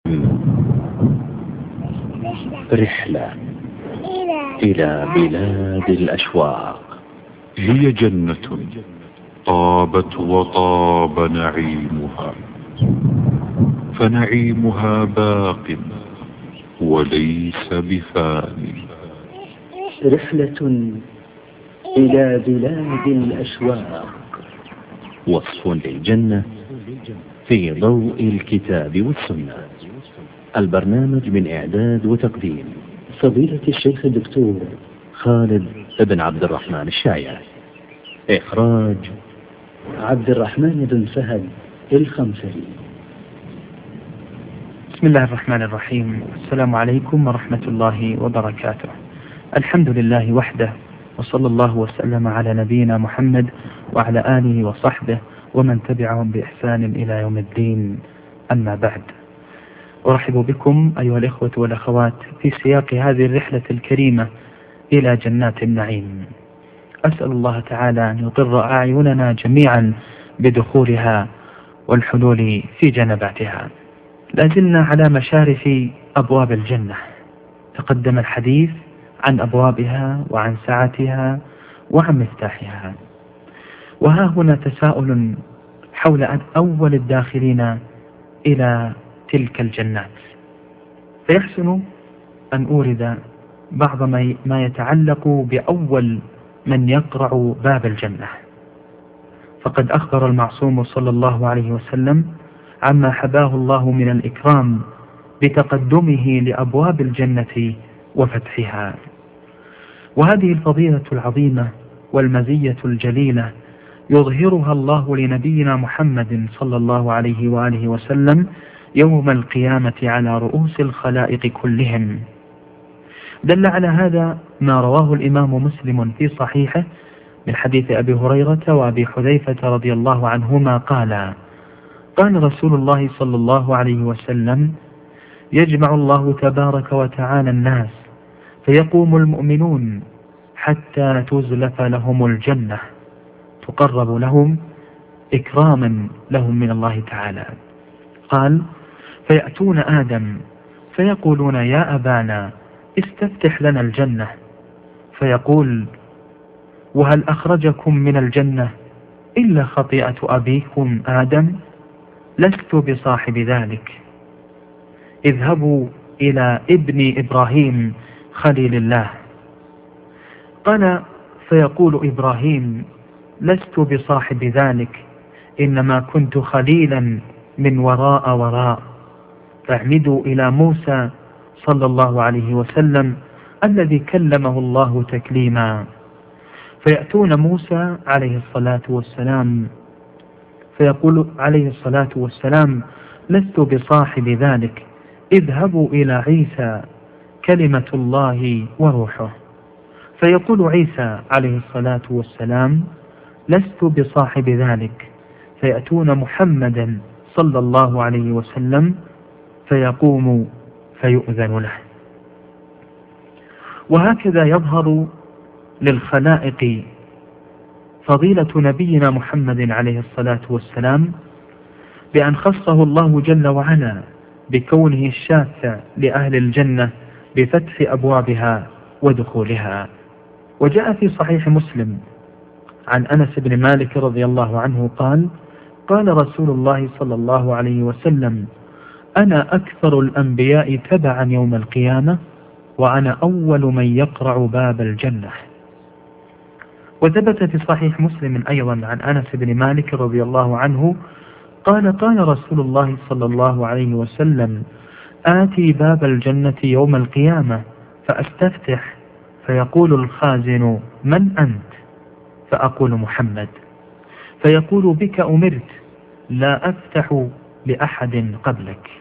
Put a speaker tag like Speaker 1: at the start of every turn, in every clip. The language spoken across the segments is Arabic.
Speaker 1: رحلة إلى بلاد الأشواق.
Speaker 2: هي جنة طابت وطاب نعيمها، فنعيمها باق وليس بفانٍ.
Speaker 1: رحلة إلى بلاد الأشواق، وصف للجنة في ضوء الكتاب والسنة. البرنامج من إعداد وتقديم فضيلة الشيخ الدكتور خالد بن عبد الرحمن الشايع. إخراج عبد الرحمن بن فهد الخمسري.
Speaker 3: بسم الله الرحمن الرحيم. السلام عليكم ورحمة الله وبركاته. الحمد لله وحده، وصلى الله وسلم على نبينا محمد وعلى آله وصحبه ومن تبعهم بإحسان إلى يوم الدين. أما بعد، أرحب بكم أيها الإخوة والأخوات في سياق هذه الرحلة الكريمة إلى جنات النعيم. أسأل الله تعالى أن يقر أعيننا جميعا بدخولها والحلول في جنباتها. لازلنا على مشارف أبواب الجنة، تقدم الحديث عن أبوابها وعن سعتها وعن مفتاحها، وها هنا تساؤل حول أول الداخلين إلى تلك الجنات، فيحسن أن أورد بعض ما يتعلق بأول من يقرع باب الجنة. فقد أخبر المعصوم صلى الله عليه وسلم عما حباه الله من الإكرام بتقدمه لأبواب الجنة وفتحها. وهذه الفضيلة العظيمة والمزية الجليلة يظهرها الله لنبينا محمد صلى الله عليه وآله وسلم يوم القيامة على رؤوس الخلائق كلهم. دل على هذا ما رواه الإمام مسلم في صحيحه من حديث أبي هريرة وأبي حذيفة رضي الله عنهما قال: قال رسول الله صلى الله عليه وسلم: يجمع الله تبارك وتعالى الناس فيقوم المؤمنون حتى تزلف لهم الجنة تقرب لهم إكراما لهم من الله تعالى. قال: فيأتون آدم فيقولون: يا أبانا استفتح لنا الجنة. فيقول: وهل أخرجكم من الجنة إلا خطيئة أبيكم آدم؟ لست بصاحب ذلك، اذهبوا إلى ابن إبراهيم خليل الله. قال: فيقول إبراهيم: لست بصاحب ذلك، إنما كنت خليلا من وراء. فاعمدوا إلى موسى صلى الله عليه وسلم الذي كلمه الله تكليما. فيأتون موسى عليه الصلاة والسلام فيقول عليه الصلاة والسلام: لست بصاحب ذلك، اذهبوا إلى عيسى كلمة الله وروحه. فيقول عيسى عليه الصلاة والسلام: لست بصاحب ذلك. فيأتون محمدا صلى الله عليه وسلم فيقوم فيؤذن له. وهكذا يظهر للخلائق فضيلة نبينا محمد عليه الصلاة والسلام بأن خصه الله جل وعلا بكونه الشافع لأهل الجنة بفتح أبوابها ودخولها. وجاء في صحيح مسلم عن أنس بن مالك رضي الله عنه قال: قال رسول الله صلى الله عليه وسلم: أنا أكثر الأنبياء تبعا يوم القيامة، وأنا أول من يقرع باب الجنة. وثبت في صحيح مسلم أيضا عن أنس بن مالك رضي الله عنه قال: قال رسول الله صلى الله عليه وسلم: آتي باب الجنة يوم القيامة فأستفتح، فيقول الخازن: من أنت؟ فأقول: محمد. فيقول: بك أمرت، لا أفتح لأحد قبلك.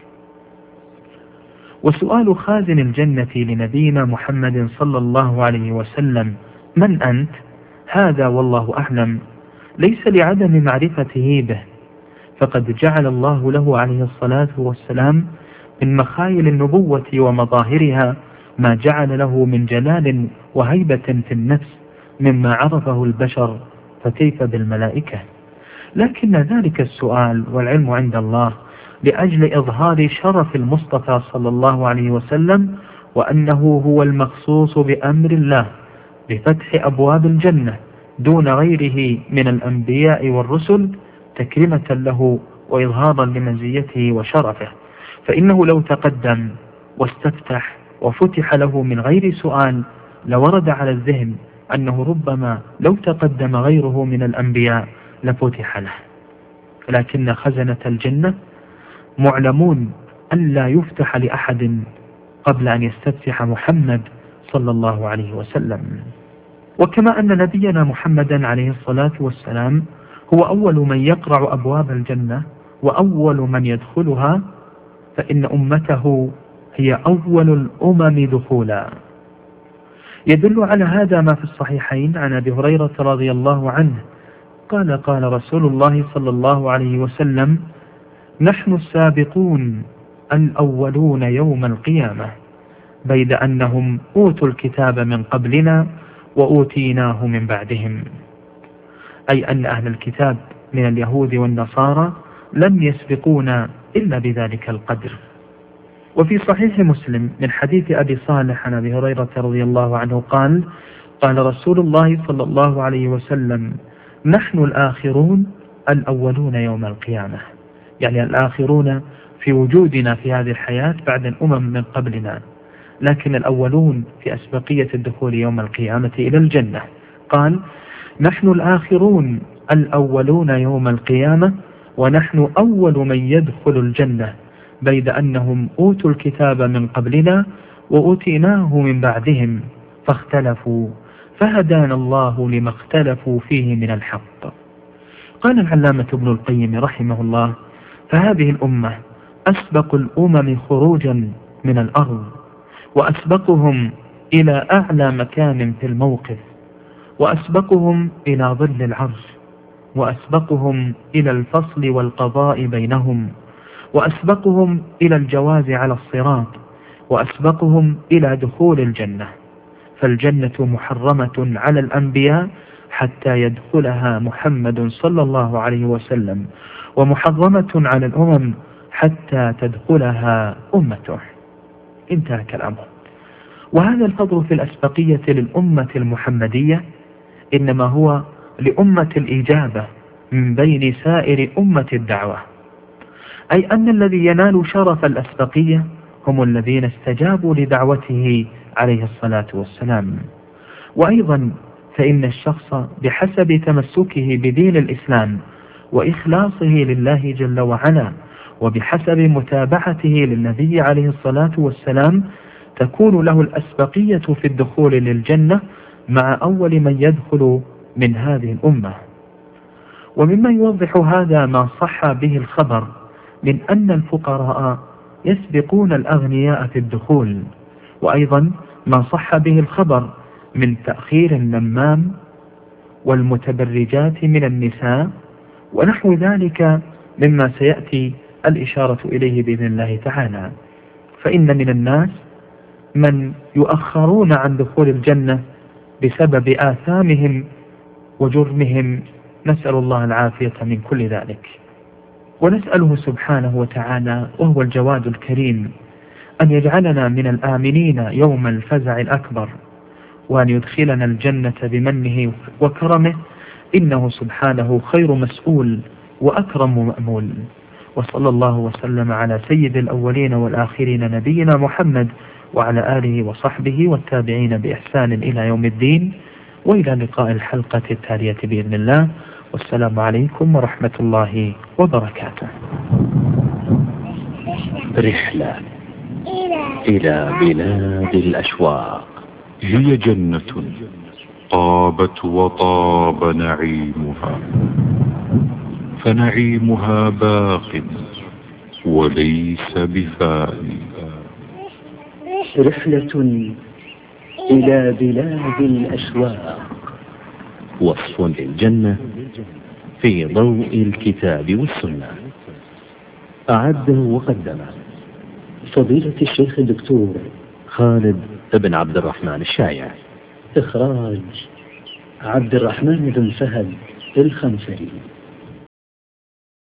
Speaker 3: وسؤال خازن الجنة لنبينا محمد صلى الله عليه وسلم: من أنت؟ هذا والله أعلم، ليس لعدم معرفته به، فقد جعل الله له عليه الصلاة والسلام من مخايل النبوة ومظاهرها ما جعل له من جلال وهيبة في النفس مما عرفه البشر، فكيف بالملائكة؟ لكن ذلك السؤال والعلم عند الله لأجل إظهار شرف المصطفى صلى الله عليه وسلم، وأنه هو المخصوص بأمر الله بفتح أبواب الجنة دون غيره من الأنبياء والرسل، تكريمة له وإظهارا لمزيته وشرفه. فإنه لو تقدم واستفتح وفتح له من غير سؤال لورد على الذهن أنه ربما لو تقدم غيره من الأنبياء لفتح له، لكن خزنة الجنة معلمون أن لا يفتح لأحد قبل أن يستفتح محمد صلى الله عليه وسلم. وكما أن نبينا محمدا عليه الصلاة والسلام هو أول من يقرع أبواب الجنة وأول من يدخلها، فإن أمته هي أول الأمم دخولا. يدل على هذا ما في الصحيحين عن أبي هريرة رضي الله عنه قال: قال رسول الله صلى الله عليه وسلم: نحن السابقون الأولون يوم القيامة، بيد أنهم أوتوا الكتاب من قبلنا وأوتيناه من بعدهم، أي أن أهل الكتاب من اليهود والنصارى لم يسبقونا إلا بذلك القدر. وفي صحيح مسلم من حديث أبي صالح عن أبي هريرة رضي الله عنه قال: قال رسول الله صلى الله عليه وسلم: نحن الآخرون الأولون يوم القيامة، يعني الآخرون في وجودنا في هذه الحياة بعد الأمم من قبلنا، لكن الأولون في أسبقية الدخول يوم القيامة إلى الجنة. قال: نحن الآخرون الأولون يوم القيامة، ونحن أول من يدخل الجنة، بيد أنهم أوتوا الكتاب من قبلنا وأوتيناه من بعدهم فاختلفوا فهدانا الله لما اختلفوا فيه من الحق. قال العلامة ابن القيم رحمه الله: فهذه الأمة أسبق الأمم خروجا من الأرض، وأسبقهم إلى أعلى مكان في الموقف، وأسبقهم إلى ظل العرش، وأسبقهم إلى الفصل والقضاء بينهم، وأسبقهم إلى الجواز على الصراط، وأسبقهم إلى دخول الجنة. فالجنة محرمة على الأنبياء حتى يدخلها محمد صلى الله عليه وسلم، ومحرمة على الأمم حتى تدخلها أمته. انتهى كلامه. وهذا الفضل في الأسبقية للأمة المحمدية إنما هو لأمة الإجابة من بين سائر أمة الدعوة، أي أن الذي ينال شرف الأسبقية هم الذين استجابوا لدعوته عليه الصلاة والسلام. وأيضا فإن الشخص بحسب تمسكه بدين الإسلام وإخلاصه لله جل وعلا، وبحسب متابعته للنبي عليه الصلاة والسلام، تكون له الأسبقية في الدخول للجنة مع أول من يدخل من هذه الأمة. ومما يوضح هذا ما صح به الخبر من أن الفقراء يسبقون الأغنياء في الدخول، وأيضا ما صح به الخبر من تأخير النمام والمتبرجات من النساء ونحو ذلك مما سيأتي الإشارة إليه بإذن الله تعالى. فإن من الناس من يؤخرون عن دخول الجنة بسبب آثامهم وجرمهم، نسأل الله العافية من كل ذلك. ونسأله سبحانه وتعالى وهو الجواد الكريم أن يجعلنا من الآمنين يوم الفزع الأكبر، وأن يدخلنا الجنة بمنه وكرمه، إنه سبحانه خير مسؤول وأكرم مأمول. وصلى الله وسلم على سيد الأولين والآخرين نبينا محمد وعلى آله وصحبه والتابعين بإحسان إلى يوم الدين، وإلى لقاء الحلقة التالية بإذن الله. والسلام عليكم ورحمة الله وبركاته.
Speaker 1: رحلة إلى بلاد الأشواق.
Speaker 2: هي جنة طابت وطاب نعيمها، فنعيمها باق وليس بفانٍ.
Speaker 1: رحلة إلى بلاد الأشواق، وصف للجنة في ضوء الكتاب والسنة. أعده وقدمه فضيلة الشيخ الدكتور خالد بن عبد الرحمن الشايع. إخراج عبد الرحمن بن فهد الخنفري.